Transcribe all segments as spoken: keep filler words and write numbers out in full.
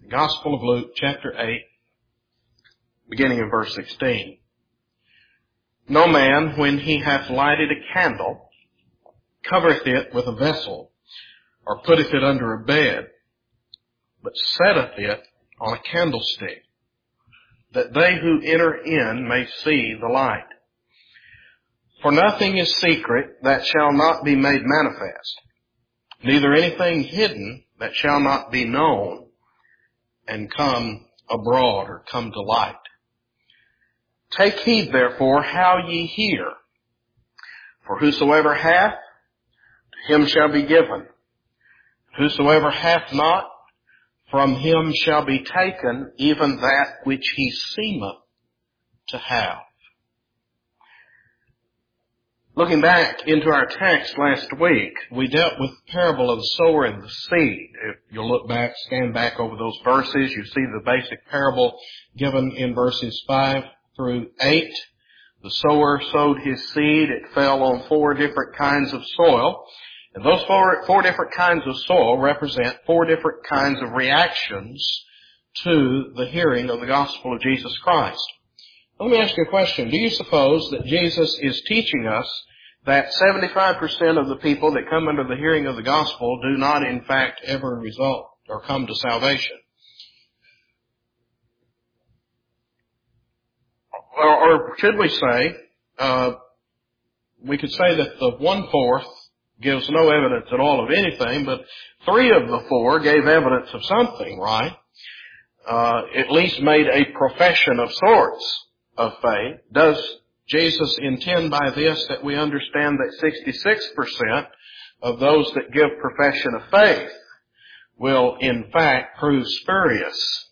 Gospel of Luke, chapter eight, beginning in verse sixteen. No man, when he hath lighted a candle, covereth it with a vessel, or putteth it under a bed, but setteth it on a candlestick, that they who enter in may see the light. For nothing is secret that shall not be made manifest, neither anything hidden that shall not be known and come abroad or come to light. Take heed therefore how ye hear. For whosoever hath, to him shall be given. Whosoever hath not, from him shall be taken even that which he seemeth to have. Looking back into our text last week, we dealt with the parable of the sower and the seed. If you look back, scan back over those verses, you see the basic parable given in verses five through eight. The sower sowed his seed. It fell on four different kinds of soil. And those four, four different kinds of soil represent four different kinds of reactions to the hearing of the gospel of Jesus Christ. Let me ask you a question. Do you suppose that Jesus is teaching us that seventy-five percent of the people that come under the hearing of the gospel do not in fact ever result or come to salvation? Or, or should we say, uh, we could say that the one-fourth gives no evidence at all of anything, but three of the four gave evidence of something, right? Uh, at least made a profession of sorts of faith. Does Jesus intend by this that we understand that sixty-six percent of those that give profession of faith will in fact prove spurious?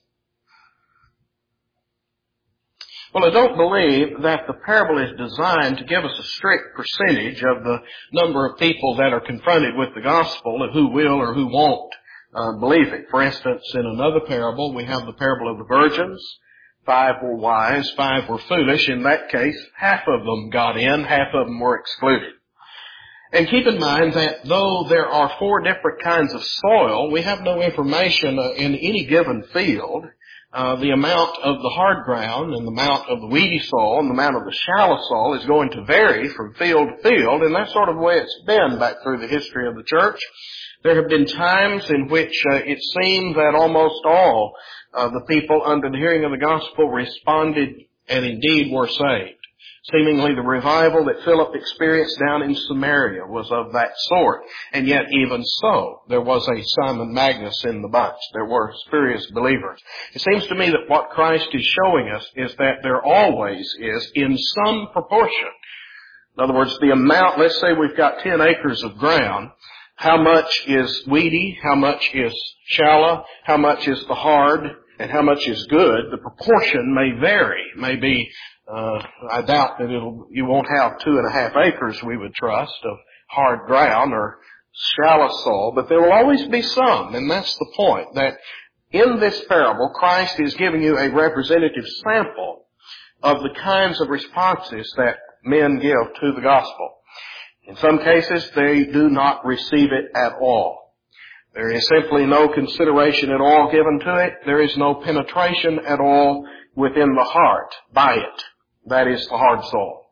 Well, I don't believe that the parable is designed to give us a strict percentage of the number of people that are confronted with the gospel and who will or who won't uh, believe it. For instance, in another parable, we have the parable of the virgins. Five were wise, five were foolish. In that case, half of them got in, half of them were excluded. And keep in mind that though there are four different kinds of soil, we have no information in any given field. Uh, the amount of the hard ground and the amount of the weedy soil and the amount of the shallow soil is going to vary from field to field, and that's sort of the way it's been back through the history of the church. There have been times in which uh, it seemed that almost all uh, the people under the hearing of the gospel responded and indeed were saved. Seemingly the revival that Philip experienced down in Samaria was of that sort. And yet even so, there was a Simon Magus in the bunch. There were spurious believers. It seems to me that what Christ is showing us is that there always is, in some proportion, in other words, the amount, let's say we've got ten acres of ground, how much is weedy, how much is shallow, how much is the hard, and how much is good. The proportion may vary. It may be Uh, I doubt that it'll, you won't have two and a half acres, we would trust, of hard ground or shallow soil, but there will always be some, and that's the point, that in this parable, Christ is giving you a representative sample of the kinds of responses that men give to the gospel. In some cases, they do not receive it at all. There is simply no consideration at all given to it. There is no penetration at all within the heart by it. That is the hard soil.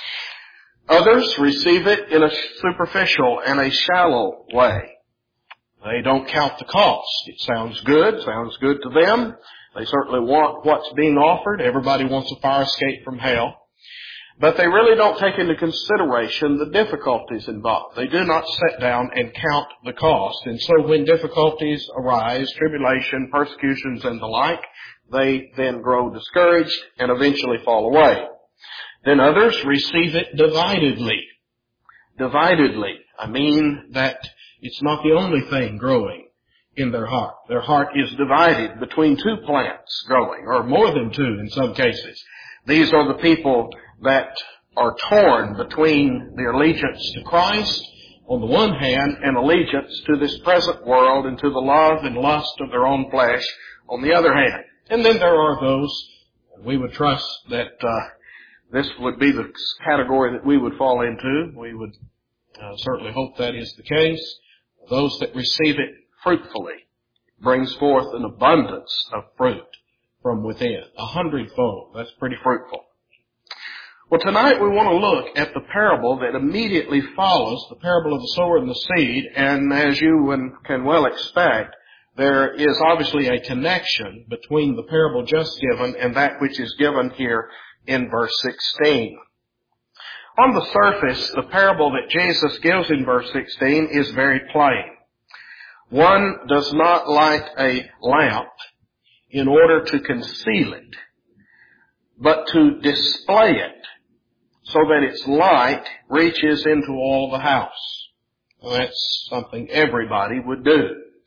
Others receive it in a superficial and a shallow way. They don't count the cost. It sounds good, sounds good to them. They certainly want what's being offered. Everybody wants a fire escape from hell. But they really don't take into consideration the difficulties involved. They do not sit down and count the cost. And so when difficulties arise, tribulation, persecutions, and the like, they then grow discouraged and eventually fall away. Then others receive it dividedly. Dividedly. I mean that it's not the only thing growing in their heart. Their heart is divided between two plants growing, or more than two in some cases. These are the people that are torn between their allegiance to Christ on the one hand and allegiance to this present world and to the love and lust of their own flesh on the other hand. And then there are those, we would trust that uh, this would be the category that we would fall into. We would uh, certainly hope that is the case. Those that receive it fruitfully, brings forth an abundance of fruit from within, a hundredfold. That's pretty fruitful. Well, tonight we want to look at the parable that immediately follows the parable of the sower and the seed, and as you can well expect, there is obviously a connection between the parable just given and that which is given here in verse sixteen. On the surface, the parable that Jesus gives in verse sixteen is very plain. One does not light a lamp in order to conceal it, but to display it so that its light reaches into all the house. Well, that's something everybody would do.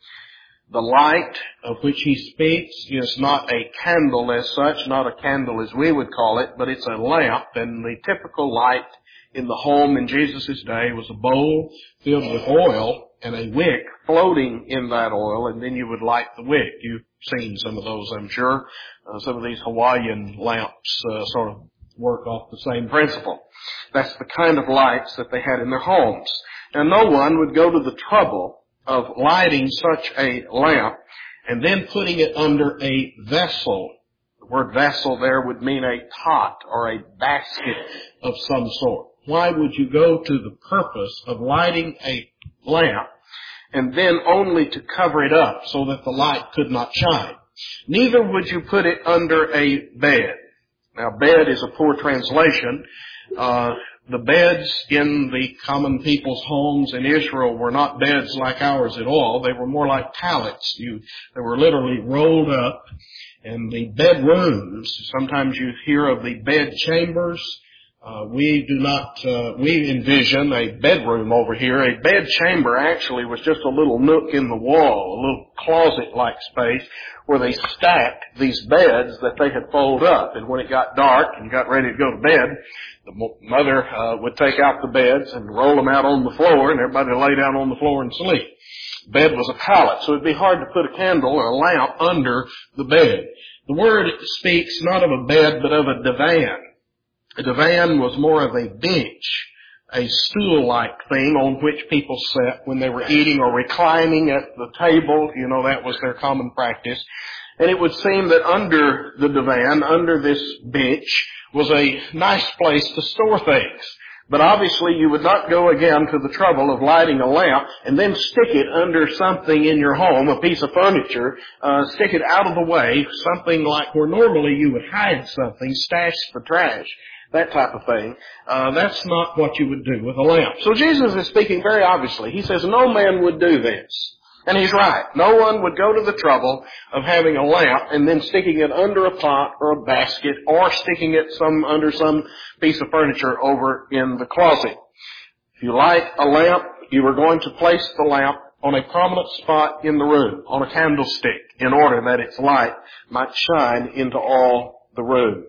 The light of which he speaks is not a candle as such, not a candle as we would call it, but it's a lamp, and the typical light in the home in Jesus' day was a bowl filled with oil and a wick floating in that oil, and then you would light the wick. You've seen some of those, I'm sure. Uh, some of these Hawaiian lamps uh, sort of work off the same principle. That's the kind of lights that they had in their homes. Now, no one would go to the trouble of lighting such a lamp and then putting it under a vessel. The word vessel there would mean a pot or a basket of some sort. Why would you go to the purpose of lighting a lamp and then only to cover it up so that the light could not shine? Neither would you put it under a bed. Now, bed is a poor translation. Uh, the beds in the common people's homes in Israel were not beds like ours at all. They were more like pallets. You, they were literally rolled up. And the bedrooms, sometimes you hear of the bed chambers. Uh, we do not, uh, we envision a bedroom over here. A bed chamber actually was just a little nook in the wall, a little closet-like space where they stacked these beds that they had folded up. And when it got dark and got ready to go to bed, the mother uh, would take out the beds and roll them out on the floor, and everybody would lay down on the floor and sleep. Bed was a pallet, so it'd be hard to put a candle or a lamp under the bed. The word speaks not of a bed, but of a divan. A divan was more of a bench, a stool-like thing on which people sat when they were eating or reclining at the table. You know, that was their common practice. And it would seem that under the divan, under this bench, was a nice place to store things. But obviously you would not go again to the trouble of lighting a lamp and then stick it under something in your home, a piece of furniture, uh, stick it out of the way, something like where normally you would hide something, stash for trash, that type of thing. Uh, that's not what you would do with a lamp. So Jesus is speaking very obviously. He says no man would do this. And he's right. No one would go to the trouble of having a lamp and then sticking it under a pot or a basket or sticking it some under some piece of furniture over in the closet. If you light a lamp, you are going to place the lamp on a prominent spot in the room, on a candlestick, in order that its light might shine into all the room.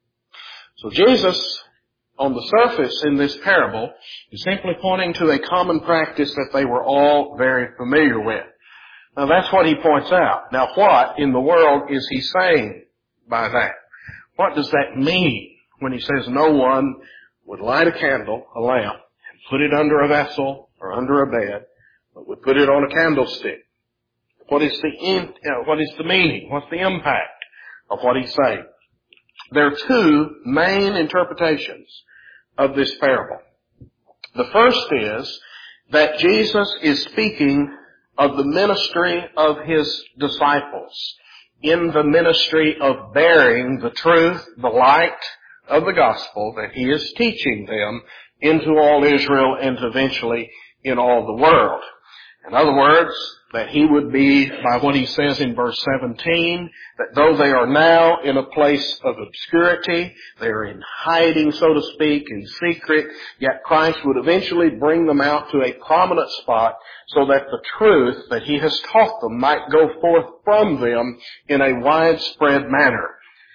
So Jesus, on the surface in this parable, is simply pointing to a common practice that they were all very familiar with. Now that's what he points out. Now what in the world is he saying by that? What does that mean when he says no one would light a candle, a lamp, and put it under a vessel or under a bed, but would put it on a candlestick? What is the in, uh, what is the meaning? What's the impact of what he's saying? There are two main interpretations of this parable. The first is that Jesus is speaking of the ministry of his disciples, in the ministry of bearing the truth, the light of the gospel that he is teaching them into all Israel and eventually in all the world. In other words, that he would be, by what he says in verse seventeen, that though they are now in a place of obscurity, they are in hiding, so to speak, in secret, yet Christ would eventually bring them out to a prominent spot so that the truth that he has taught them might go forth from them in a widespread manner.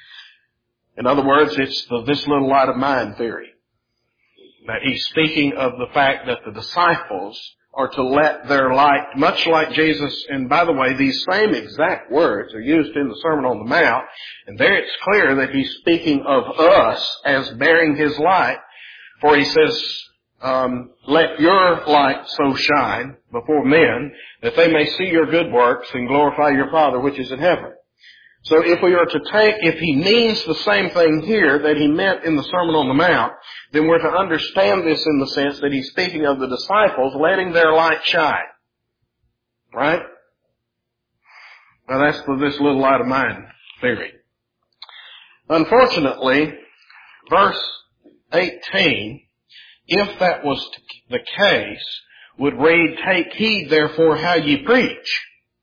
In other words, it's the this little light of mine theory. That he's speaking of the fact that the disciples are to let their light, much like Jesus, and by the way, these same exact words are used in the Sermon on the Mount, and there it's clear that he's speaking of us as bearing his light, for he says, um, let your light so shine before men that they may see your good works and glorify your Father which is in heaven. So if we are to take, if he means the same thing here that he meant in the Sermon on the Mount, then we're to understand this in the sense that he's speaking of the disciples letting their light shine. Right? Now that's the this little light of mine theory. Unfortunately, verse eighteen, if that was the case, would read, "Take heed therefore how ye preach."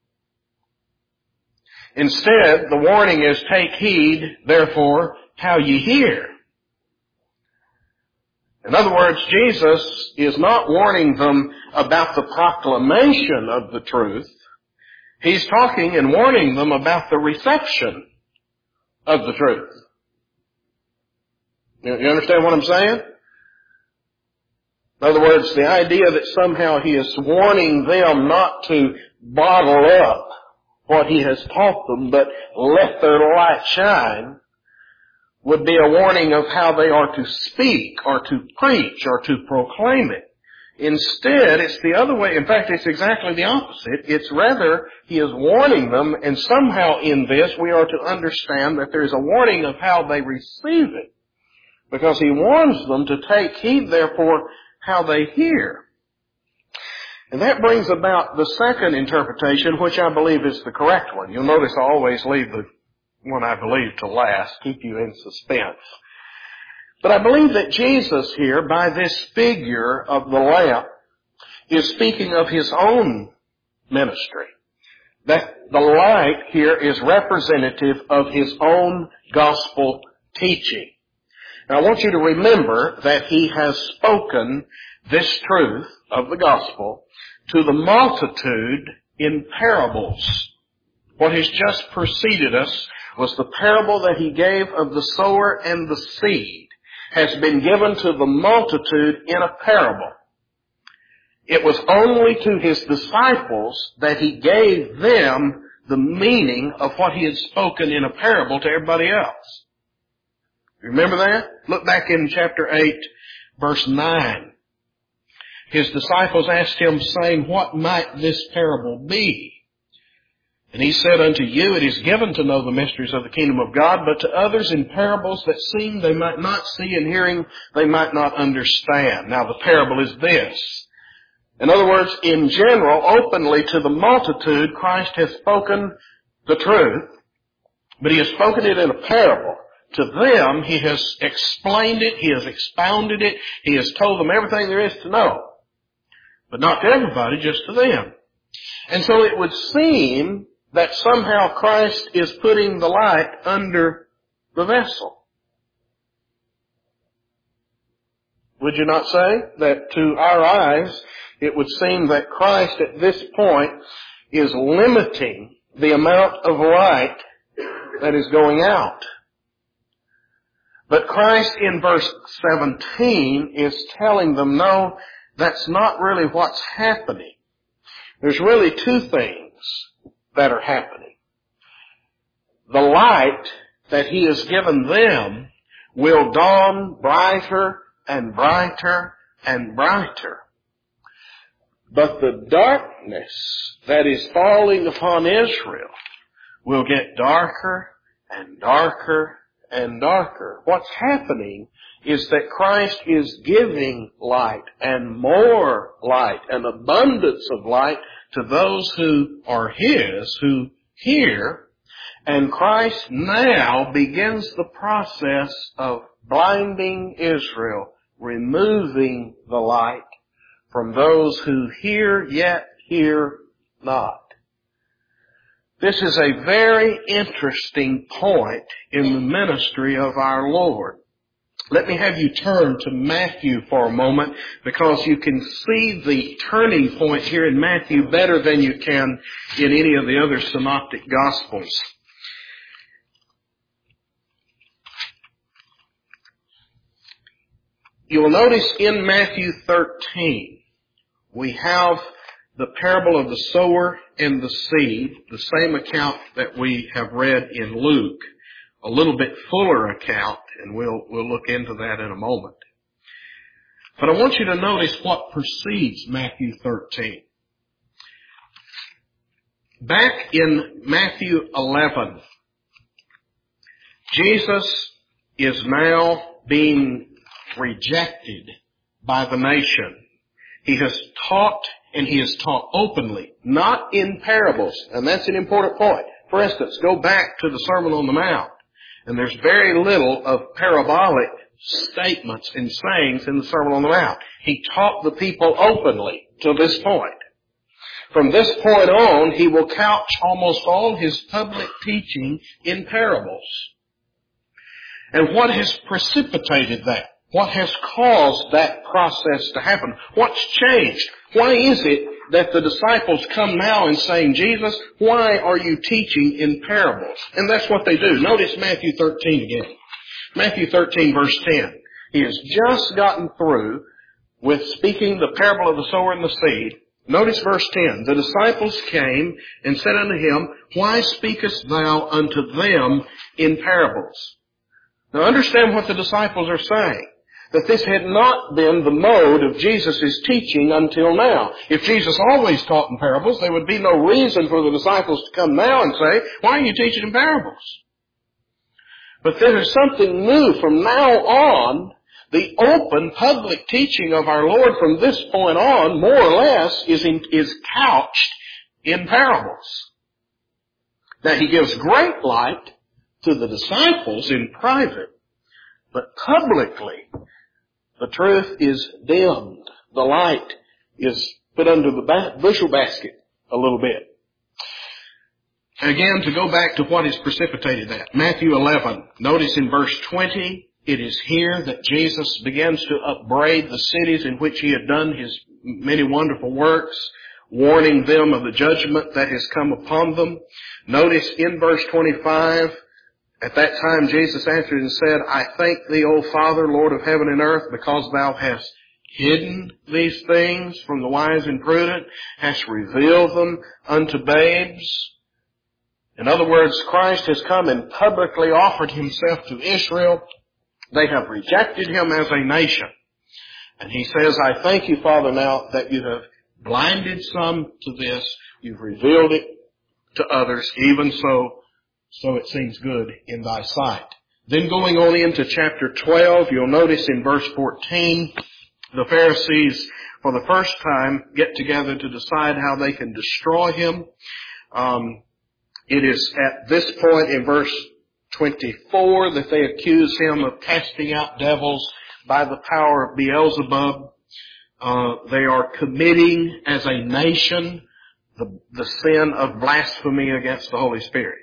Instead, the warning is, "Take heed therefore how ye hear." In other words, Jesus is not warning them about the proclamation of the truth. He's talking and warning them about the reception of the truth. You understand what I'm saying? In other words, the idea that somehow he is warning them not to bottle up what he has taught them, but let their light shine, would be a warning of how they are to speak or to preach or to proclaim it. Instead, it's the other way. In fact, it's exactly the opposite. It's rather, he is warning them, and somehow in this we are to understand that there is a warning of how they receive it. Because he warns them to take heed, therefore, how they hear. And that brings about the second interpretation, which I believe is the correct one. You'll notice I always leave the one I believe to last, keep you in suspense. But I believe that Jesus here, by this figure of the lamp, is speaking of his own ministry. That the light here is representative of his own gospel teaching. Now I want you to remember that he has spoken this truth of the gospel to the multitude in parables. What has just preceded us was the parable that he gave of the sower and the seed has been given to the multitude in a parable. It was only to his disciples that he gave them the meaning of what he had spoken in a parable to everybody else. Remember that? Look back in chapter eight, verse nine. His disciples asked him, saying, "What might this parable be?" And he said unto you, "It is given to know the mysteries of the kingdom of God, but to others in parables that seeing they might not see, and hearing they might not understand." Now the parable is this. In other words, in general, openly to the multitude, Christ has spoken the truth, but he has spoken it in a parable. To them, he has explained it, he has expounded it, he has told them everything there is to know. But not to everybody, just to them. And so it would seem that somehow Christ is putting the light under the vessel. Would you not say that to our eyes, it would seem that Christ at this point is limiting the amount of light that is going out? But Christ in verse seventeen is telling them, no, that's not really what's happening. There's really two things that are happening. The light that he has given them will dawn brighter and brighter and brighter. But the darkness that is falling upon Israel will get darker and darker and darker. What's happening is that Christ is giving light and more light, an abundance of light to those who are his, who hear, and Christ now begins the process of blinding Israel, removing the light from those who hear yet hear not. This is a very interesting point in the ministry of our Lord. Let me have you turn to Matthew for a moment, because you can see the turning point here in Matthew better than you can in any of the other synoptic gospels. You will notice in Matthew thirteen, we have the parable of the sower and the seed, the same account that we have read in Luke, a little bit fuller account, and we'll we'll look into that in a moment. But I want you to notice what precedes Matthew thirteen. Back in Matthew eleven, Jesus is now being rejected by the nation. He has taught, and he has taught openly, not in parables. And that's an important point. For instance, go back to the Sermon on the Mount, and there's very little of parabolic statements and sayings in the Sermon on the Mount. He taught the people openly to this point. From this point on, he will couch almost all his public teaching in parables. And what has precipitated that? What has caused that process to happen? What's changed? Why is it that the disciples come now and saying, Jesus, why are you teaching in parables? And that's what they do. Notice Matthew thirteen again. Matthew thirteen verse ten. He has just gotten through with speaking the parable of the sower and the seed. Notice verse ten. The disciples came and said unto him, why speakest thou unto them in parables? Now understand what the disciples are saying. That this had not been the mode of Jesus' teaching until now. If Jesus always taught in parables, there would be no reason for the disciples to come now and say, why are you teaching in parables? But there is something new from now on. The open public teaching of our Lord from this point on, more or less, is, in, is couched in parables. Now he gives great light to the disciples in private, but publicly, the truth is dimmed. The light is put under the ba- bushel basket a little bit. Again, to go back to what has precipitated that. Matthew eleven, notice in verse twenty, it is here that Jesus begins to upbraid the cities in which he had done his many wonderful works, warning them of the judgment that has come upon them. Notice in verse twenty-five, at that time Jesus answered and said, I thank thee, O Father, Lord of heaven and earth, because thou hast hidden these things from the wise and prudent, hast revealed them unto babes. In other words, Christ has come and publicly offered himself to Israel. They have rejected him as a nation. And he says, I thank you, Father, now that you have blinded some to this. You've revealed it to others, even so. So it seems good in thy sight. Then going on into chapter twelve, you'll notice in verse fourteen, the Pharisees, for the first time, get together to decide how they can destroy him. Um, it is at this point in verse twenty-four that they accuse him of casting out devils by the power of Beelzebub. Uh, they are committing as a nation the, the sin of blasphemy against the Holy Spirit.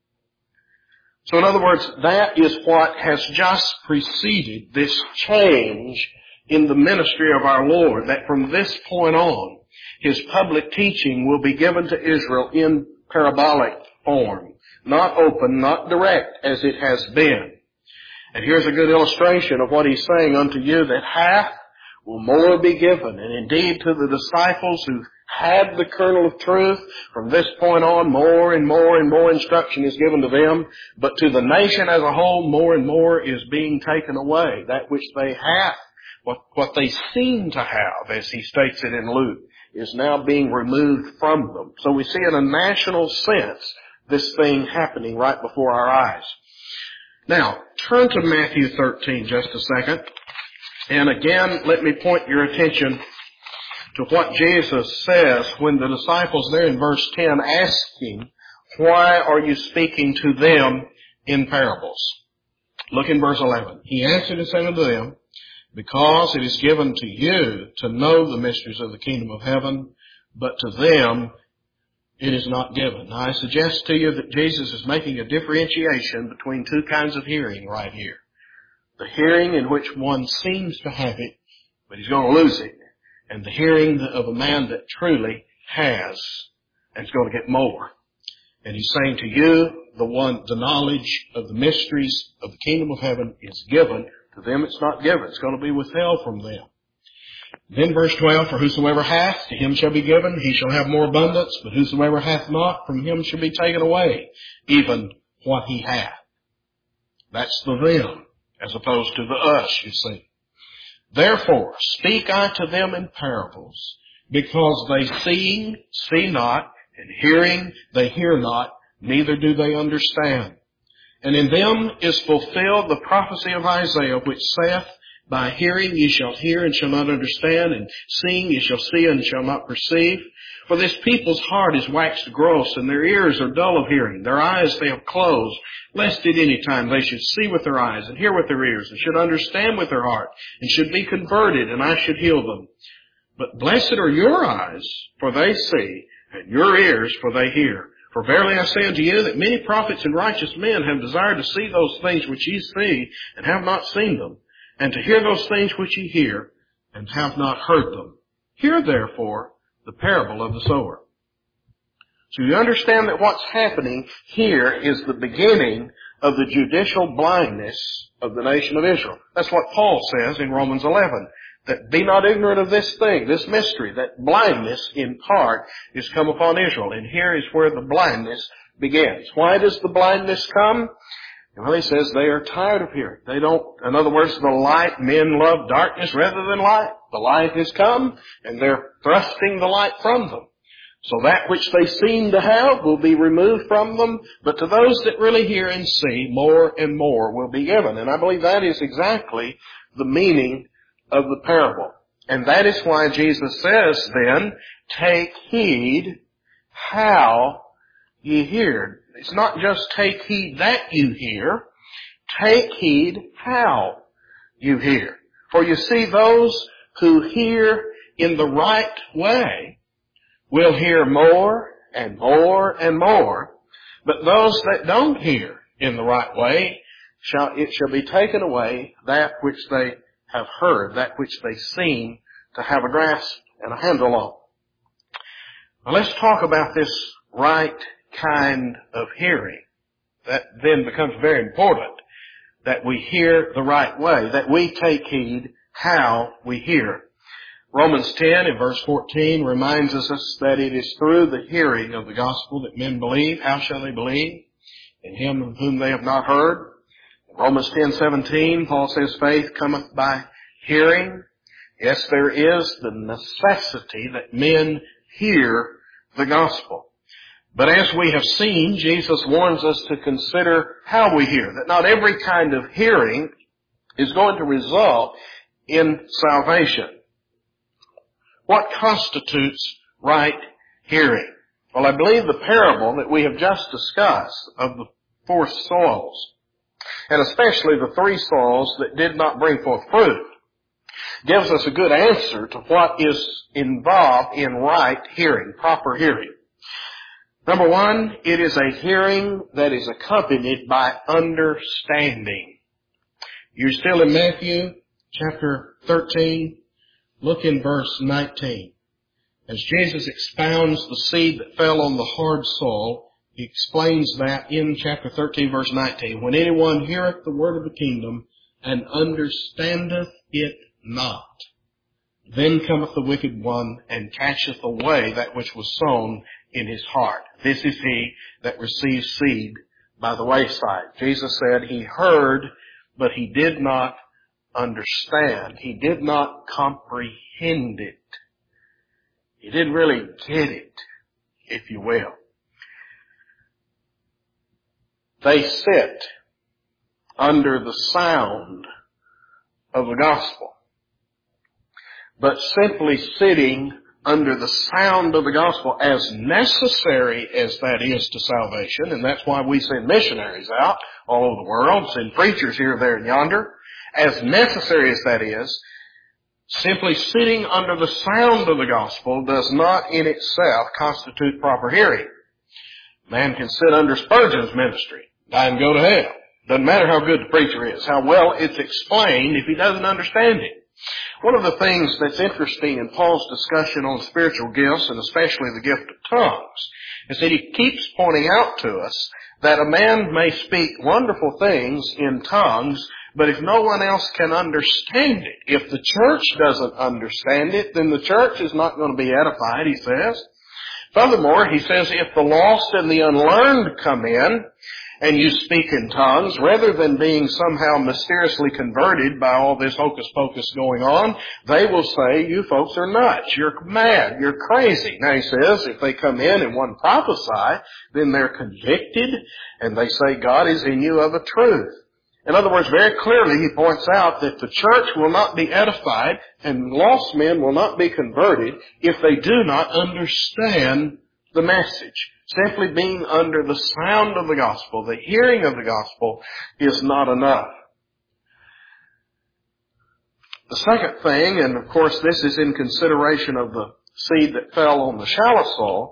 So in other words, that is what has just preceded this change in the ministry of our Lord, that from this point on, his public teaching will be given to Israel in parabolic form, not open, not direct as it has been. And here's a good illustration of what he's saying unto you, that half will more be given. And indeed to the disciples who had the kernel of truth, from this point on, more and more and more instruction is given to them. But to the nation as a whole, more and more is being taken away. That which they have, what, what they seem to have, as he states it in Luke, is now being removed from them. So we see in a national sense this thing happening right before our eyes. Now, turn to Matthew thirteen just a second. And again, let me point your attention to what Jesus says when the disciples there in verse ten ask him, why are you speaking to them in parables? Look in verse eleven. He answered and said unto them, because it is given to you to know the mysteries of the kingdom of heaven, but to them it is not given. Now I suggest to you that Jesus is making a differentiation between two kinds of hearing right here. The hearing in which one seems to have it, but he's going to lose it. And the hearing of a man that truly has and is going to get more. And he's saying to you, the one, the knowledge of the mysteries of the kingdom of heaven is given. To them it's not given. It's going to be withheld from them. Then verse twelve, for whosoever hath, to him shall be given, he shall have more abundance, but whosoever hath not, from him shall be taken away, even what he hath. That's the them, as opposed to the us, you see. Therefore speak I to them in parables, because they seeing see not, and hearing they hear not, neither do they understand. And in them is fulfilled the prophecy of Isaiah, which saith, By hearing ye shall hear and shall not understand, and seeing ye shall see and shall not perceive. For this people's heart is waxed gross, and their ears are dull of hearing. Their eyes they have closed, lest at any time they should see with their eyes, and hear with their ears, and should understand with their heart, and should be converted, and I should heal them. But blessed are your eyes, for they see, and your ears, for they hear. For verily I say unto you that many prophets and righteous men have desired to see those things which ye see, and have not seen them, and to hear those things which ye hear, and have not heard them. Hear therefore the parable of the sower. So you understand that what's happening here is the beginning of the judicial blindness of the nation of Israel. That's what Paul says in Romans eleven. That be not ignorant of this thing, this mystery, that blindness in part is come upon Israel. And here is where the blindness begins. Why does the blindness come? Well, he says they are tired of hearing. They don't, in other words, the light, men love darkness rather than light. The light has come, and they're thrusting the light from them. So that which they seem to have will be removed from them, but to those that really hear and see, more and more will be given. And I believe that is exactly the meaning of the parable. And that is why Jesus says then, take heed how ye hear. It's not just take heed that you hear, take heed how you hear. For you see, those who hear in the right way will hear more and more and more, but those that don't hear in the right way, shall it shall be taken away that which they have heard, that which they seem to have a grasp and a handle on. Now let's talk about this right kind of hearing. That then becomes very important, that we hear the right way, that we take heed how we hear. Romans ten in verse fourteen reminds us that it is through the hearing of the gospel that men believe. How shall they believe? In him whom they have not heard. Romans ten seventeen, Paul says, faith cometh by hearing. Yes, there is the necessity that men hear the gospel. But as we have seen, Jesus warns us to consider how we hear, that not every kind of hearing is going to result in salvation. What constitutes right hearing? Well, I believe the parable that we have just discussed of the four soils, and especially the three soils that did not bring forth fruit, gives us a good answer to what is involved in right hearing, proper hearing. Number one, it is a hearing that is accompanied by understanding. You're still in Matthew chapter thirteen. Look in verse nineteen. As Jesus expounds the seed that fell on the hard soil, he explains that in chapter thirteen, verse nineteen. When anyone heareth the word of the kingdom and understandeth it not, then cometh the wicked one and catcheth away that which was sown in his heart. This is he that receives seed by the wayside. Jesus said he heard, but he did not understand. He did not comprehend it. He didn't really get it, if you will. They sit under the sound of the gospel. But simply sitting under the sound of the gospel, as necessary as that is to salvation, and that's why we send missionaries out all over the world, send preachers here, there, and yonder, as necessary as that is, simply sitting under the sound of the gospel does not in itself constitute proper hearing. Man can sit under Spurgeon's ministry, die and go to hell. Doesn't matter how good the preacher is, how well it's explained if he doesn't understand it. One of the things that's interesting in Paul's discussion on spiritual gifts, and especially the gift of tongues, is that he keeps pointing out to us that a man may speak wonderful things in tongues, but if no one else can understand it, if the church doesn't understand it, then the church is not going to be edified, he says. Furthermore, he says if the lost and the unlearned come in, and you speak in tongues, rather than being somehow mysteriously converted by all this hocus pocus going on, they will say, you folks are nuts, you're mad, you're crazy. Now he says, if they come in and one prophesy, then they're convicted, and they say God is in you of a truth. In other words, very clearly he points out that the church will not be edified and lost men will not be converted if they do not understand the message. Simply being under the sound of the gospel, the hearing of the gospel, is not enough. The second thing, and of course this is in consideration of the seed that fell on the shallow soil,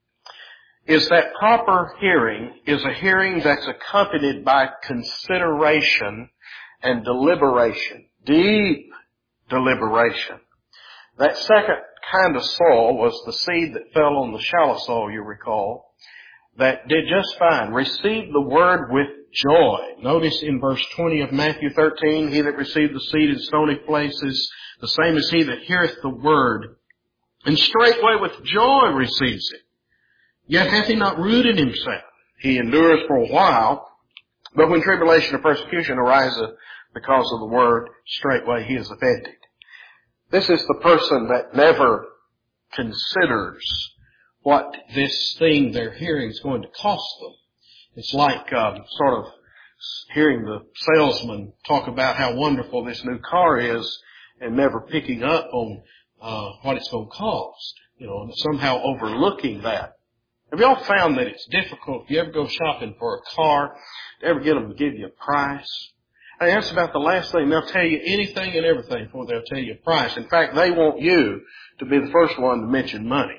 is that proper hearing is a hearing that's accompanied by consideration and deliberation, deep deliberation. That second kind of soil was the seed that fell on the shallow soil, you recall, that did just fine, received the word with joy. Notice in verse twenty of Matthew thirteen, he that received the seed in stony places, the same as he that heareth the word, and straightway with joy receives it. Yet hath he not rooted himself. He endures for a while, but when tribulation or persecution arises because of the word, straightway he is offended. This is the person that never considers what this thing they're hearing is going to cost them. It's like um, sort of hearing the salesman talk about how wonderful this new car is and never picking up on uh, what it's going to cost, you know, and somehow overlooking that. Have you all found that it's difficult if you ever go shopping for a car to ever get them to give you a price? I mean, that's about the last thing. They'll tell you anything and everything before they'll tell you a price. In fact, they want you to be the first one to mention money.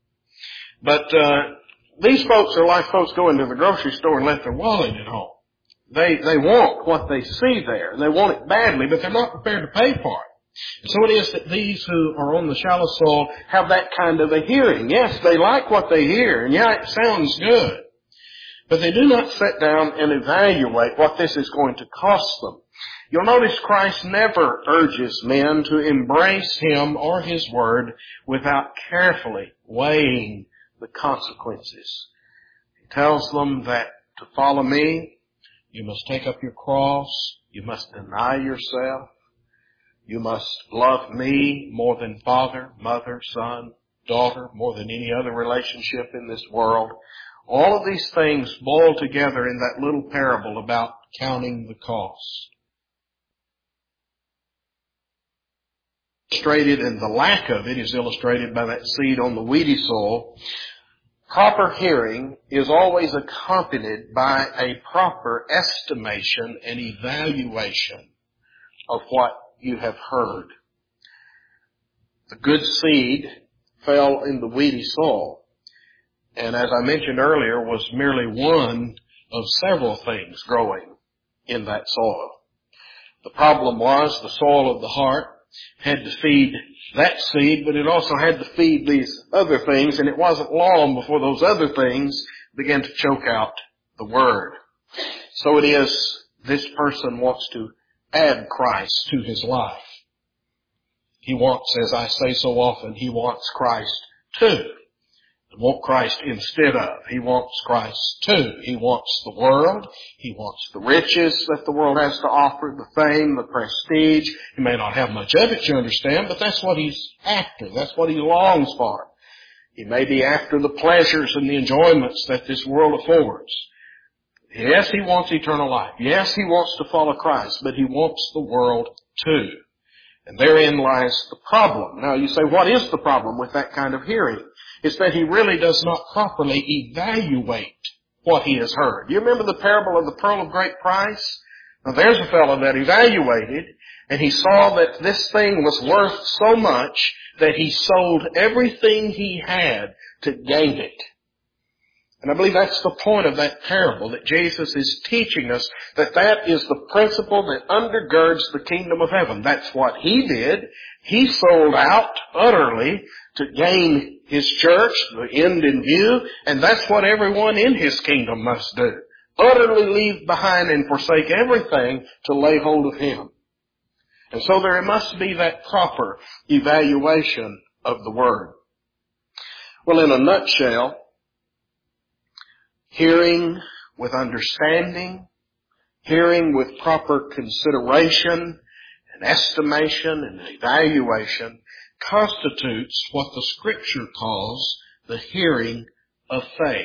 But uh these folks are like folks going to the grocery store and left their wallet at home. They they want what they see there. They want it badly, but they're not prepared to pay for it. And so it is that these who are on the shallow soil have that kind of a hearing. Yes, they like what they hear, and yeah, it sounds good. But they do not sit down and evaluate what this is going to cost them. You'll notice Christ never urges men to embrace Him or His Word without carefully weighing the consequences. He tells them that to follow me, you must take up your cross, you must deny yourself, you must love me more than father, mother, son, daughter, more than any other relationship in this world. All of these things boil together in that little parable about counting the cost. Illustrated, and the lack of it is illustrated by that seed on the weedy soil. Proper hearing is always accompanied by a proper estimation and evaluation of what you have heard. The good seed fell in the weedy soil, and as I mentioned earlier, was merely one of several things growing in that soil. The problem was the soil of the heart had to feed that seed, but it also had to feed these other things, and it wasn't long before those other things began to choke out the word. So it is, this person wants to add Christ to his life. He wants, as I say so often, he wants Christ too. He wants Christ instead of. He wants Christ too. He wants the world. He wants the riches that the world has to offer, the fame, the prestige. He may not have much of it, you understand, but that's what he's after. That's what he longs for. He may be after the pleasures and the enjoyments that this world affords. Yes, he wants eternal life. Yes, he wants to follow Christ, but he wants the world too. And therein lies the problem. Now you say, what is the problem with that kind of hearing? It's that he really does not properly evaluate what he has heard. You remember the parable of the pearl of great price? Now there's a fellow that evaluated, and he saw that this thing was worth so much that he sold everything he had to gain it. And I believe that's the point of that parable, that Jesus is teaching us that that is the principle that undergirds the kingdom of heaven. That's what he did. He sold out utterly to gain his church, the end in view, and that's what everyone in his kingdom must do. Utterly leave behind and forsake everything to lay hold of him. And so there must be that proper evaluation of the word. Well, in a nutshell, hearing with understanding, hearing with proper consideration and estimation and evaluation constitutes what the Scripture calls the hearing of faith.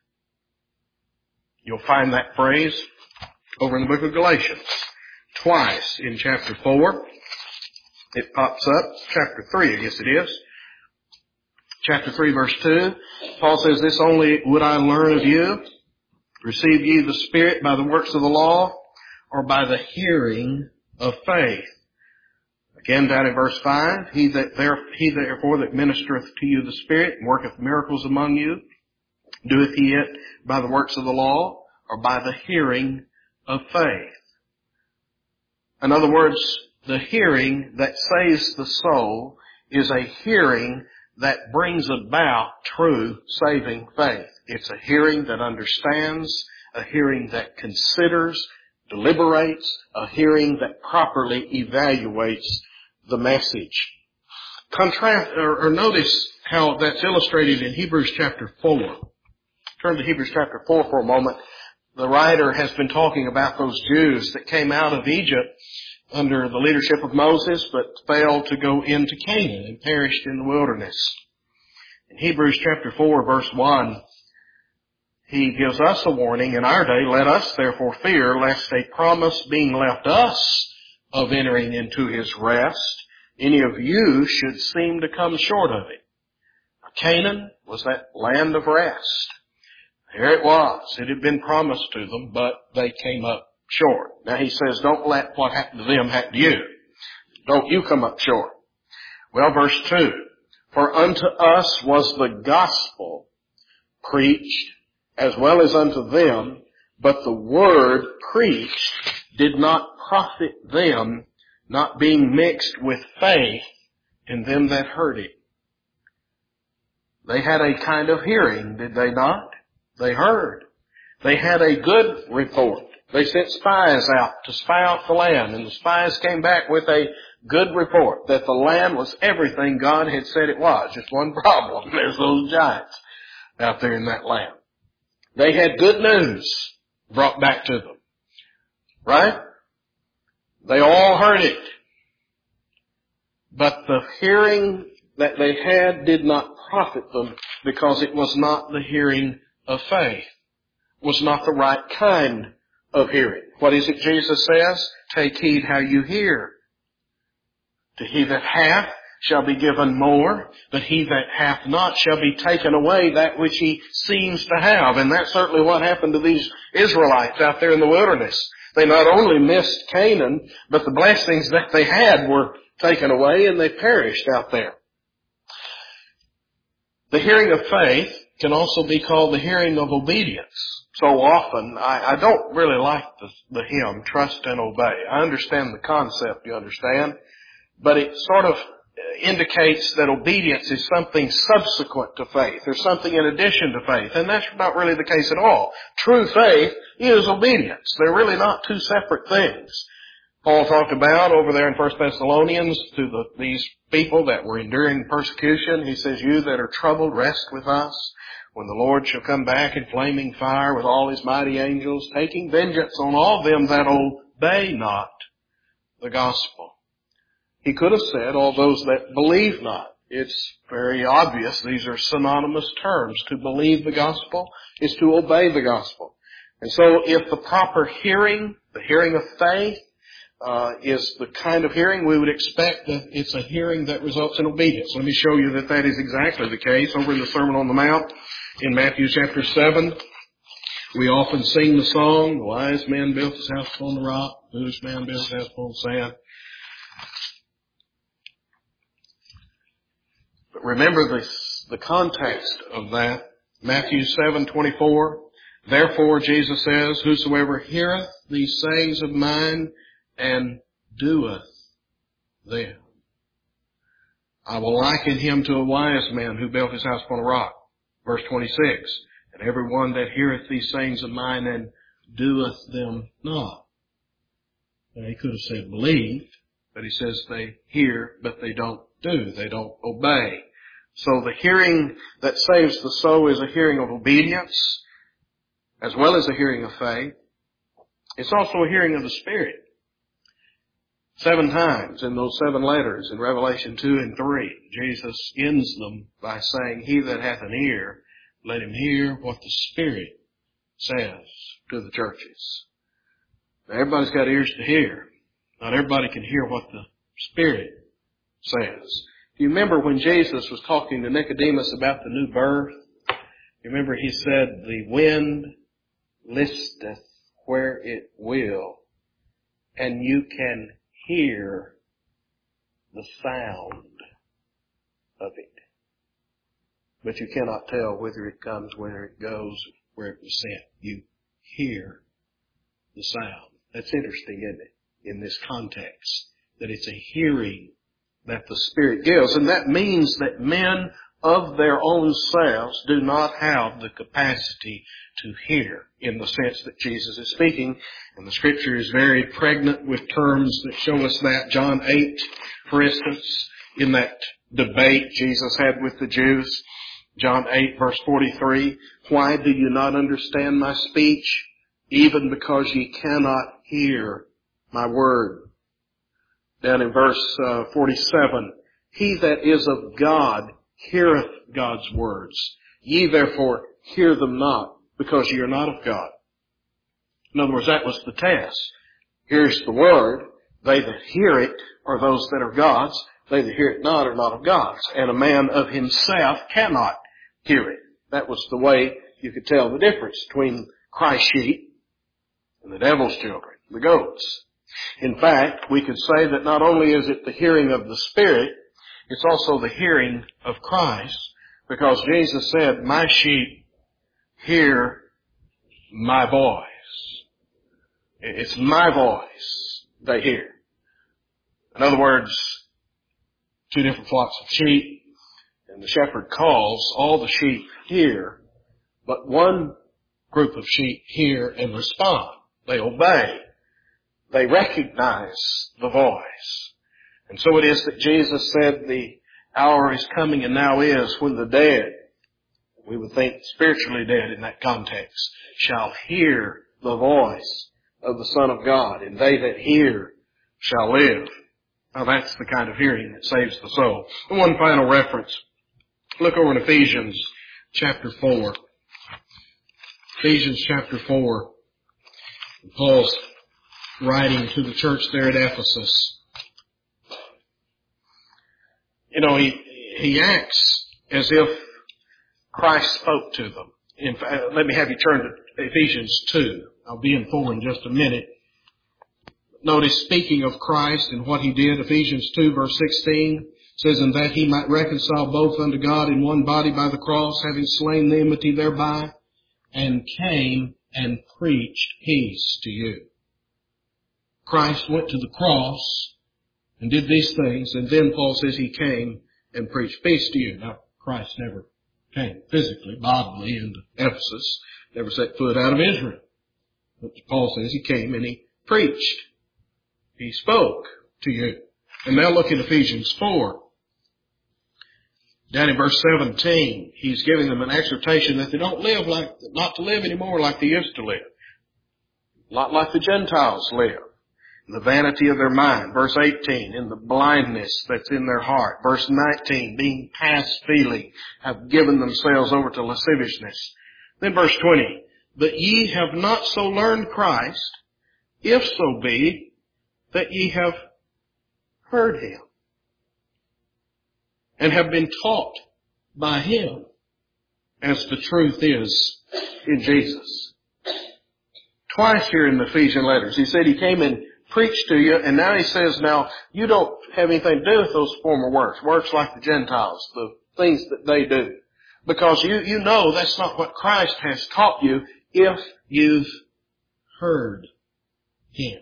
You'll find that phrase over in the book of Galatians. Twice in chapter four. It pops up. Chapter three, I guess it is. Chapter three, verse two. Paul says, "This only would I learn of you. Receive ye the Spirit by the works of the law, or by the hearing of faith?" Again, down in verse five, he, that there, he therefore that ministereth to you the Spirit, and worketh miracles among you, doeth he it by the works of the law, or by the hearing of faith? In other words, the hearing that saves the soul is a hearing that brings about true saving faith. It's a hearing that understands, a hearing that considers, deliberates, a hearing that properly evaluates the message. Contrast, or, or notice how that's illustrated in Hebrews chapter four. Turn to Hebrews chapter four for a moment. The writer has been talking about those Jews that came out of Egypt under the leadership of Moses, but failed to go into Canaan and perished in the wilderness. In Hebrews chapter four, verse one, he gives us a warning in our day, "Let us therefore fear, lest a promise being left us of entering into his rest, any of you should seem to come short of it." Canaan was that land of rest. Here it was. It had been promised to them, but they came up short. Now he says, don't let what happened to them happen to you. Don't you come up short. Well, verse two, "For unto us was the gospel preached as well as unto them, but the word preached did not profit them, not being mixed with faith in them that heard it." They had a kind of hearing, did they not? They heard. They had a good report. They sent spies out to spy out the land, and the spies came back with a good report that the land was everything God had said it was. Just one problem. There's those giants out there in that land. They had good news brought back to them. Right? They all heard it. But the hearing that they had did not profit them because it was not the hearing of faith. It was not the right kind of hearing. What is it Jesus says? "Take heed how you hear. To he that hath shall be given more, but he that hath not shall be taken away that which he seems to have." And that's certainly what happened to these Israelites out there in the wilderness. They not only missed Canaan, but the blessings that they had were taken away and they perished out there. The hearing of faith can also be called the hearing of obedience. So often, I, I don't really like the, the hymn, "Trust and Obey." I understand the concept, you understand, but it sort of indicates that obedience is something subsequent to faith. There's something in addition to faith, and that's not really the case at all. True faith is obedience. They're really not two separate things. Paul talked about over there in First Thessalonians to the, these people that were enduring persecution. He says, "You that are troubled, rest with us, when the Lord shall come back in flaming fire with all his mighty angels, taking vengeance on all them that obey not the gospel." He could have said, "all those that believe not." It's very obvious these are synonymous terms. To believe the gospel is to obey the gospel. And so if the proper hearing, the hearing of faith, uh, is the kind of hearing we would expect, that it's a hearing that results in obedience. Let me show you that that is exactly the case. Over in the Sermon on the Mount, in Matthew chapter seven, we often sing the song, "The wise man built his house upon the rock, the foolish man built his house upon sand." But remember this, the context of that. Matthew seven twenty-four, "Therefore," Jesus says, "whosoever heareth these sayings of mine and doeth them, I will liken him to a wise man who built his house upon a rock." Verse twenty-six, "And every one that heareth these sayings of mine and doeth them not." Now he could have said believe, but he says they hear, but they don't do. They don't obey. So the hearing that saves the soul is a hearing of obedience. as well as a hearing of faith. It's also a hearing of the Spirit. Seven times in those seven letters in Revelation two and three, Jesus ends them by saying, he that hath an ear, let him hear what the Spirit says to the churches. Now, everybody's got ears to hear. Not everybody can hear what the Spirit says. Do you remember when Jesus was talking to Nicodemus about the new birth? You remember he said, the wind listeth where it will, and you can hear the sound of it. But you cannot tell whether it comes, where it goes, where it was sent. You hear the sound. That's interesting, isn't it? In this context, that it's a hearing that the Spirit gives. And that means that men of their own selves do not have the capacity to hear in the sense that Jesus is speaking. And the Scripture is very pregnant with terms that show us that. John eight, for instance, in that debate Jesus had with the Jews, John eight, verse forty-three, why do you not understand my speech? Even because ye cannot hear my word. Down in verse uh, forty-seven, he that is of God heareth God's words. Ye therefore hear them not, because ye are not of God. In other words, that was the test. Here's the word. They that hear it are those that are God's. They that hear it not are not of God's. And a man of himself cannot hear it. That was the way you could tell the difference between Christ's sheep and the devil's children, the goats. In fact, we could say that not only is it the hearing of the Spirit, it's also the hearing of Christ, because Jesus said, my sheep hear my voice. It's my voice they hear. In other words, two different flocks of sheep, and the shepherd calls, all the sheep hear, but one group of sheep hear and respond. They obey. They recognize the voice. And so it is that Jesus said the hour is coming and now is when the dead, we would think spiritually dead in that context, shall hear the voice of the Son of God, and they that hear shall live. Now that's the kind of hearing that saves the soul. And one final reference. Look over in Ephesians chapter four. Ephesians chapter four. Paul's writing to the church there at Ephesus. You know, he, he acts as if Christ spoke to them. In fact, let me have you turn to Ephesians two. I'll be in four in just a minute. Notice, speaking of Christ and what he did, Ephesians two verse sixteen says, and that he might reconcile both unto God in one body by the cross, having slain the enmity thereby, and came and preached peace to you. Christ went to the cross and did these things, and then Paul says he came and preached peace to you. Now, Christ never came physically, bodily into Ephesus, never set foot out of Israel. But Paul says he came and he preached. He spoke to you. And now look at Ephesians four. Down in verse seventeen, he's giving them an exhortation that they don't live like, not to live anymore like they used to live. Not like the Gentiles live. In the vanity of their mind. Verse eighteen, in the blindness that's in their heart. Verse nineteen, being past feeling, have given themselves over to lasciviousness. Then verse twenty, but ye have not so learned Christ, if so be that ye have heard him, and have been taught by him, as the truth is in Jesus. Twice here in the Ephesian letters, he said he came and preached to you, and now he says, now, you don't have anything to do with those former works, works like the Gentiles, the things that they do. Because you, you know that's not what Christ has taught you if you've heard him.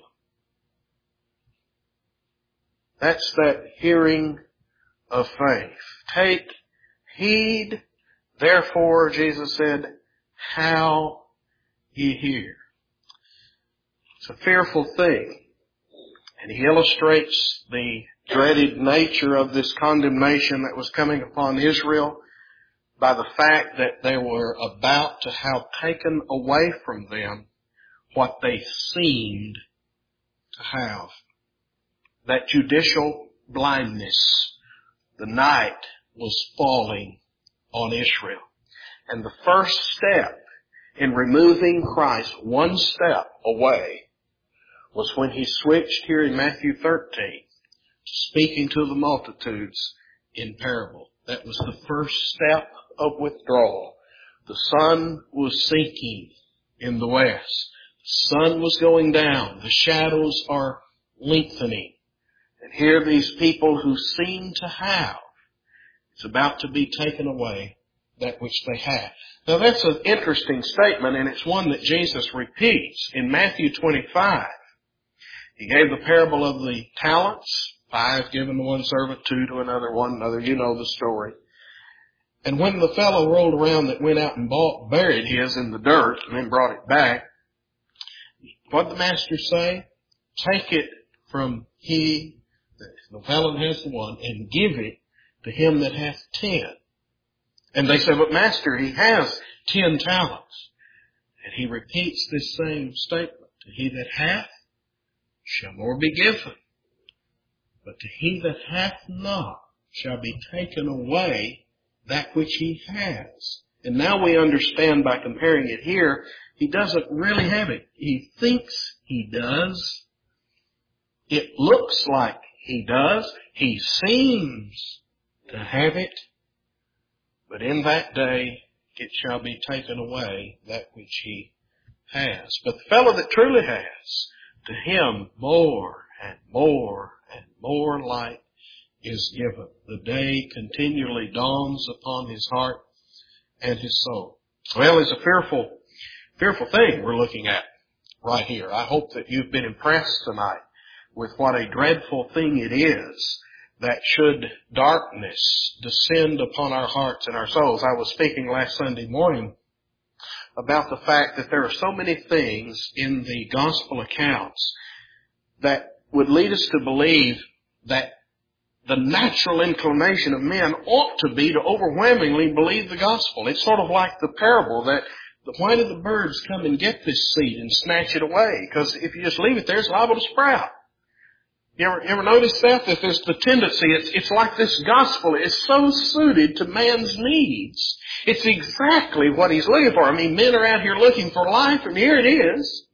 That's that hearing of faith. Take heed, therefore, Jesus said, how ye hear. It's a fearful thing. And he illustrates the dreaded nature of this condemnation that was coming upon Israel by the fact that they were about to have taken away from them what they seemed to have. That judicial blindness. The night was falling on Israel. And the first step in removing Christ one step away was when he switched here in Matthew thirteen, speaking to the multitudes in parable. That was the first step of withdrawal. The sun was sinking in the west. The sun was going down. The shadows are lengthening. And here these people who seem to have, it's about to be taken away, that which they have. Now that's an interesting statement, and it's one that Jesus repeats in Matthew twenty-five. He gave the parable of the talents, five given to one servant, two to another, one another. You know the story. And when the fellow rolled around that went out and bought, buried his in the dirt and then brought it back, what did the master say? Take it from he, the fellow that has the one, and give it to him that hath ten. And they say, but master, he has ten talents. And he repeats this same statement. To he that hath shall more be given. But to he that hath not shall be taken away that which he has. And now we understand by comparing it here, he doesn't really have it. He thinks he does. It looks like he does. He seems to have it. But in that day it shall be taken away that which he has. But the fellow that truly has, to him more and more and more light is given. The day continually dawns upon his heart and his soul. Well, it's a fearful, fearful thing we're looking at right here. I hope that you've been impressed tonight with what a dreadful thing it is that should darkness descend upon our hearts and our souls. I was speaking last Sunday morning about the fact that there are so many things in the gospel accounts that would lead us to believe that the natural inclination of men ought to be to overwhelmingly believe the gospel. It's sort of like the parable that the why did the birds come and get this seed and snatch it away? Because if you just leave it there, it's liable to sprout. You ever, ever notice that? That there's the tendency, it's, it's like this gospel is so suited to man's needs. It's exactly what he's looking for. I mean, men are out here looking for life, and here it is.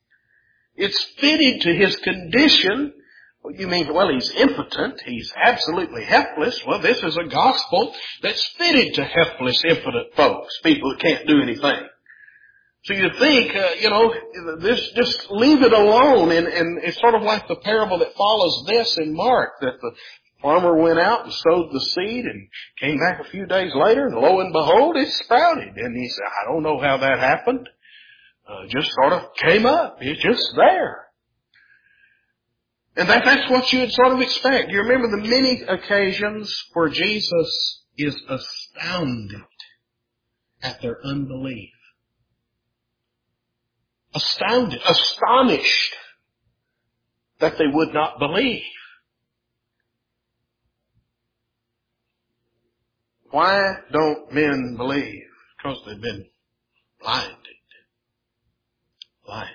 It's fitted to his condition. Well, you mean, well, he's impotent. He's absolutely helpless. Well, this is a gospel that's fitted to helpless, impotent folks, people who can't do anything. So you think, uh, you know, this, just leave it alone. And, and it's sort of like the parable that follows this in Mark, that the farmer went out and sowed the seed and came back a few days later, and lo and behold, it sprouted. And he said, I don't know how that happened. Uh, just sort of came up. It's just there. And that, that's what you would sort of expect. You remember the many occasions where Jesus is astounded at their unbelief. Astounded, astonished that they would not believe. Why don't men believe? Because they've been blinded. Blinded.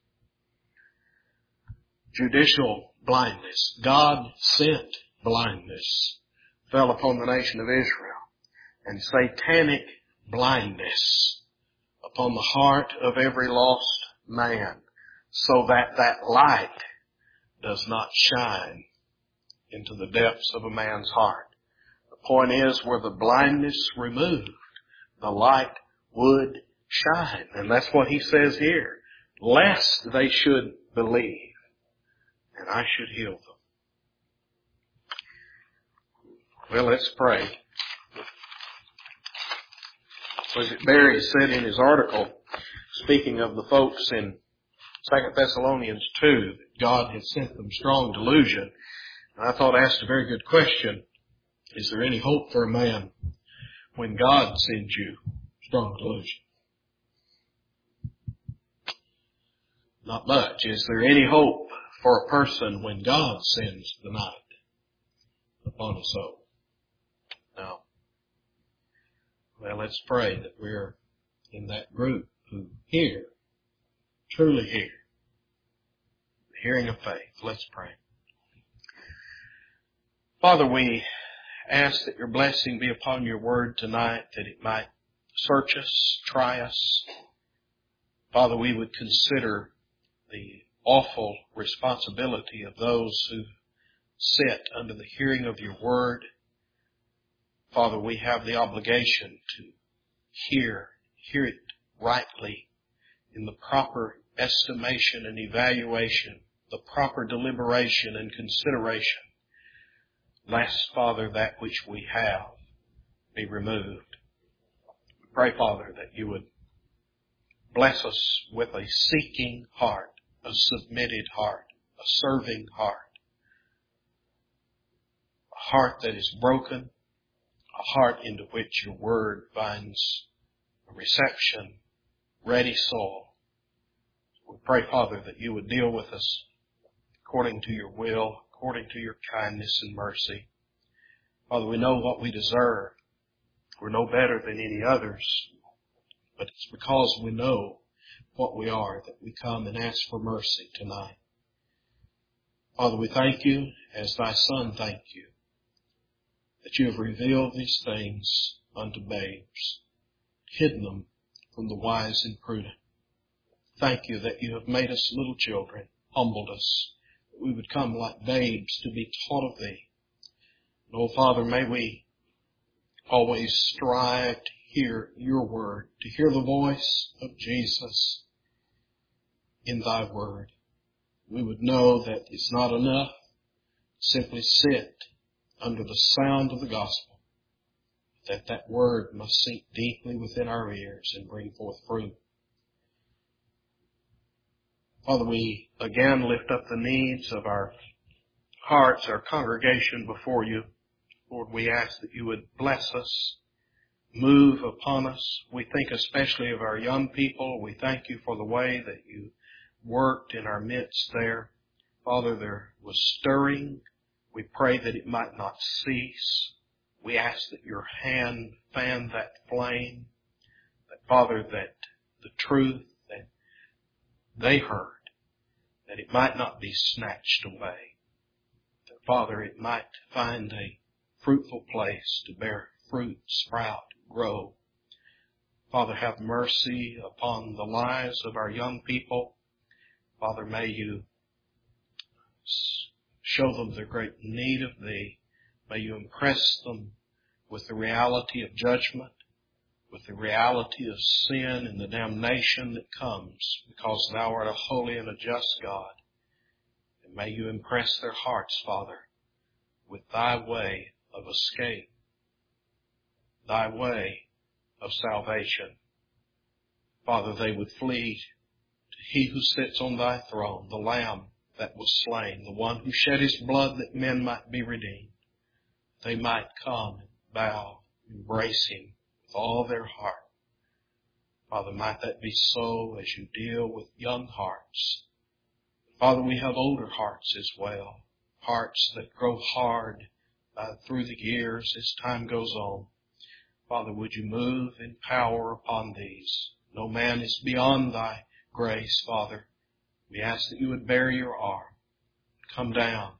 Judicial blindness. God sent blindness fell upon the nation of Israel. And satanic blindness upon the heart of every lost man, so that that light does not shine into the depths of a man's heart. The point is, were the blindness removed, the light would shine. And that's what he says here. Lest they should believe, and I should heal them. Well, let's pray. Was it Barry said in his article, speaking of the folks in Second Thessalonians two, that God had sent them strong delusion. And I thought I asked a very good question. Is there any hope for a man when God sends you strong delusion? Not much. Is there any hope for a person when God sends the night upon a soul? No. Well, let's pray that we're in that group who hear, truly hear, the hearing of faith. Let's pray. Father, we ask that your blessing be upon your word tonight, that it might search us, try us. Father, we would consider the awful responsibility of those who sit under the hearing of your word. Father, we have the obligation to hear, hear it rightly in the proper estimation and evaluation, the proper deliberation and consideration, lest, Father, that which we have be removed. We pray, Father, that you would bless us with a seeking heart, a submitted heart, a serving heart, a heart that is broken, a heart into which your word finds a reception, ready soul. We pray, Father, that you would deal with us according to your will, according to your kindness and mercy. Father, we know what we deserve. We're no better than any others, but it's because we know what we are that we come and ask for mercy tonight. Father, we thank you as thy Son thank you, that you have revealed these things unto babes, hidden them from the wise and prudent. Thank you that you have made us little children, humbled us, that we would come like babes to be taught of thee. And, oh, Father, may we always strive to hear your word, to hear the voice of Jesus in thy word. We would know that it's not enough to simply sit under the sound of the gospel, that that word must sink deeply within our ears and bring forth fruit. Father, we again lift up the needs of our hearts, our congregation before you. Lord, we ask that you would bless us, move upon us. We think especially of our young people. We thank you for the way that you worked in our midst there. Father, there was stirring. We pray that it might not cease. We ask that your hand fan that flame, that, Father, that the truth that they heard, that it might not be snatched away. That, Father, it might find a fruitful place to bear fruit, sprout, grow. Father, have mercy upon the lives of our young people. Father, may you show them their great need of thee. May you impress them with the reality of judgment, with the reality of sin and the damnation that comes because thou art a holy and a just God. And may you impress their hearts, Father, with thy way of escape, thy way of salvation. Father, they would flee to he who sits on thy throne, the Lamb that was slain, the one who shed his blood that men might be redeemed. They might come and bow, embrace him with all their heart. Father, might that be so as you deal with young hearts. Father, we have older hearts as well, hearts that grow hard uh, through the years as time goes on. Father, would you move in power upon these? No man is beyond thy grace, Father. We ask that you would bear your arm, come down,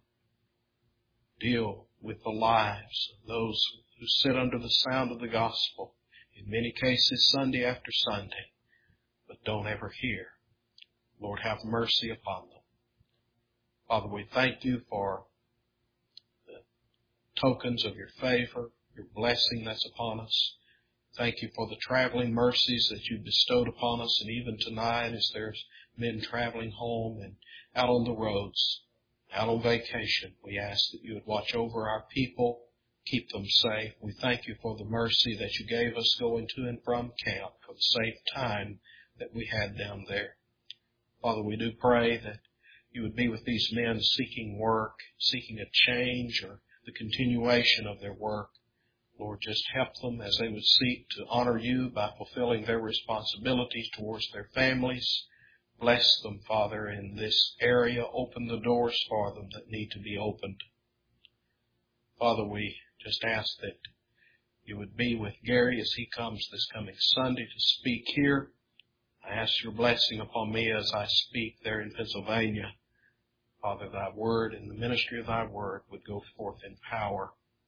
deal with the lives of those who sit under the sound of the gospel, in many cases Sunday after Sunday, but don't ever hear. Lord, have mercy upon them. Father, we thank you for the tokens of your favor, your blessing that's upon us. Thank you for the traveling mercies that you've bestowed upon us, and even tonight as there's men traveling home and out on the roads, out on vacation, we ask that you would watch over our people, keep them safe. We thank you for the mercy that you gave us going to and from camp, for the safe time that we had down there. Father, we do pray that you would be with these men seeking work, seeking a change or the continuation of their work. Lord, just help them as they would seek to honor you by fulfilling their responsibilities towards their families. Bless them, Father, in this area. Open the doors for them that need to be opened. Father, we just ask that you would be with Gary as he comes this coming Sunday to speak here. I ask your blessing upon me as I speak there in Pennsylvania. Father, thy word and the ministry of thy word would go forth in power.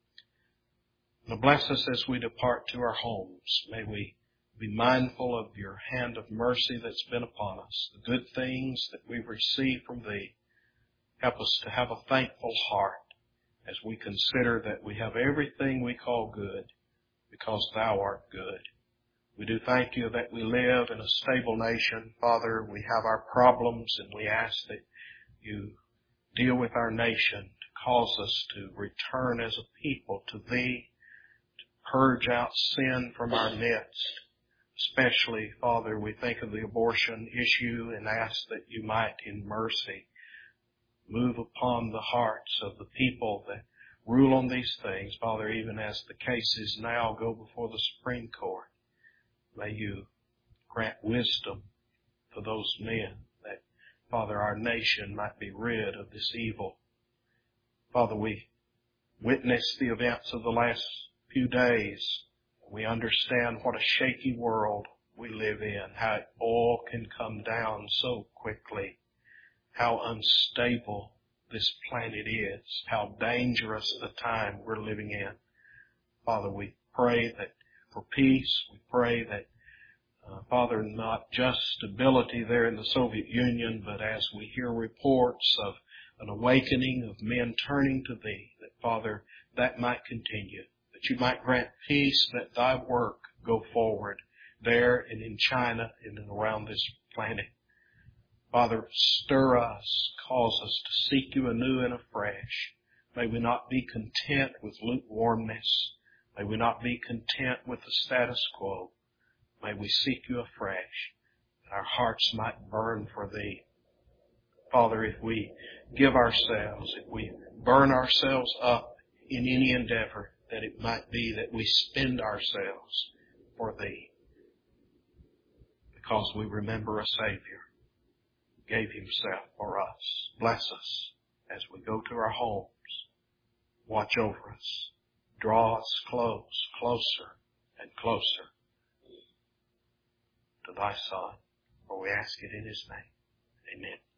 Now bless us as we depart to our homes. May we be mindful of your hand of mercy that's been upon us, the good things that we've received from thee. Help us to have a thankful heart as we consider that we have everything we call good because thou art good. We do thank you that we live in a stable nation. Father, we have our problems, and we ask that you deal with our nation to cause us to return as a people to thee, to purge out sin from our midst. Especially, Father, we think of the abortion issue and ask that you might, in mercy, move upon the hearts of the people that rule on these things. Father, even as the cases now go before the Supreme Court, may you grant wisdom for those men that, Father, our nation might be rid of this evil. Father, we witness the events of the last few days. We understand what a shaky world we live in, how it all can come down so quickly, how unstable this planet is, how dangerous the time we're living in. Father, we pray that for peace. We pray that, uh, Father, not just stability there in the Soviet Union, but as we hear reports of an awakening of men turning to thee, that, Father, that might continue, that you might grant peace, that thy work go forward there and in China and around this planet. Father, stir us, cause us to seek you anew and afresh. May we not be content with lukewarmness. May we not be content with the status quo. May we seek you afresh, that our hearts might burn for thee. Father, if we give ourselves, if we burn ourselves up in any endeavor, that it might be that we spend ourselves for thee, because we remember a Savior who gave himself for us. Bless us as we go to our homes. Watch over us. Draw us close, closer and closer to thy Son. For we ask it in his name. Amen.